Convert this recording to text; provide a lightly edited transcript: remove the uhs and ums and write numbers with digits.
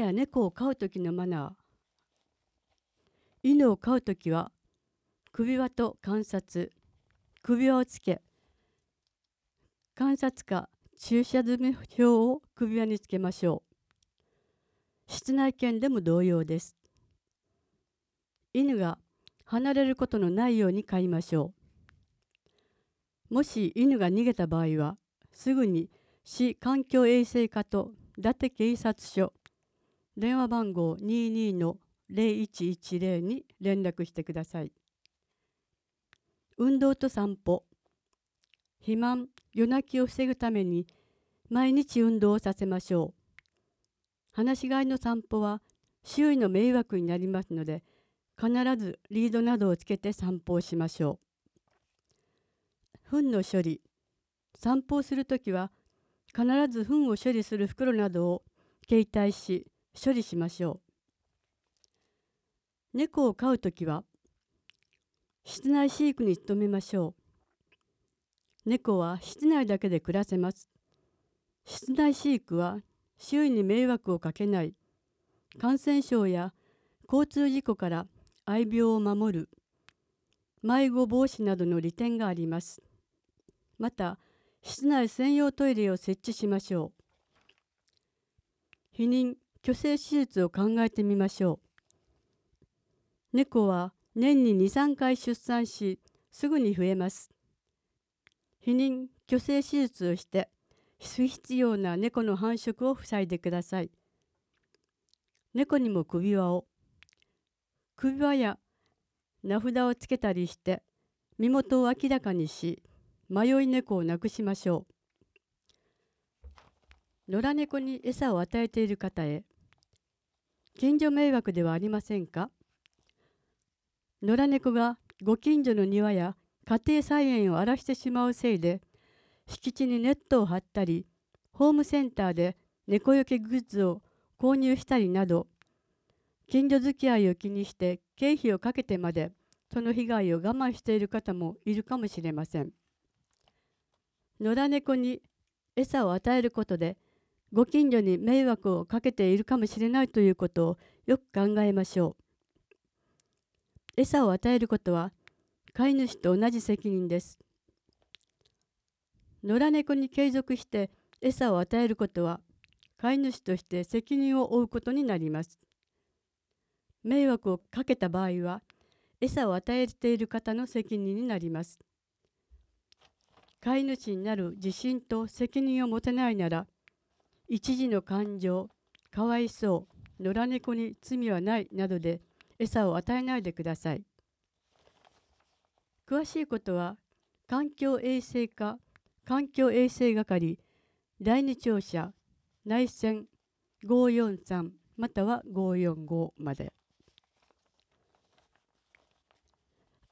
や猫を飼うときのマナー。犬を飼うときは、首輪と観察、首輪をつけ、観察か注射済み表を首輪につけましょう。室内犬でも同様です。犬が離れることのないように飼いましょう。もし犬が逃げた場合は、すぐに市環境衛生課と伊達警察署、電話番号 22-0110 に連絡してください。運動と散歩。肥満、夜泣きを防ぐために毎日運動をさせましょう。放し飼いの散歩は周囲の迷惑になりますので、必ずリードなどをつけて散歩をしましょう。糞の処理。散歩をするときは必ず糞を処理する袋などを携帯し処理しましょう。猫を飼うときは室内飼育に努めましょう。猫は室内だけで暮らせます。室内飼育は周囲に迷惑をかけない、感染症や交通事故から愛病を守る、迷子防止などの利点があります。また、室内専用トイレを設置しましょう。避妊・去勢手術を考えてみましょう。猫は年に2、3回出産し、すぐに増えます。避妊・去勢手術をして不必要な猫の繁殖を防いでください。猫にも首輪を。首輪や名札をつけたりして身元を明らかにし、迷い猫をなくしましょう。野良猫に餌を与えている方へ、近所迷惑ではありませんか？野良猫がご近所の庭や家庭菜園を荒らしてしまうせいで、敷地にネットを張ったり、ホームセンターで猫よけグッズを購入したりなど、近所付き合いを気にして経費をかけてまでその被害を我慢している方もいるかもしれません。野良猫に餌を与えることでご近所に迷惑をかけているかもしれないということをよく考えましょう。餌を与えることは飼い主と同じ責任です。野良猫に継続して餌を与えることは飼い主として責任を負うことになります。迷惑をかけた場合は餌を与えている方の責任になります。飼い主になる自信と責任を持てないなら、一時の感情、かわいそう、野良猫に罪はないなどで餌を与えないでください。詳しいことは環境衛生課環境衛生係第二庁舎内線543または545まで。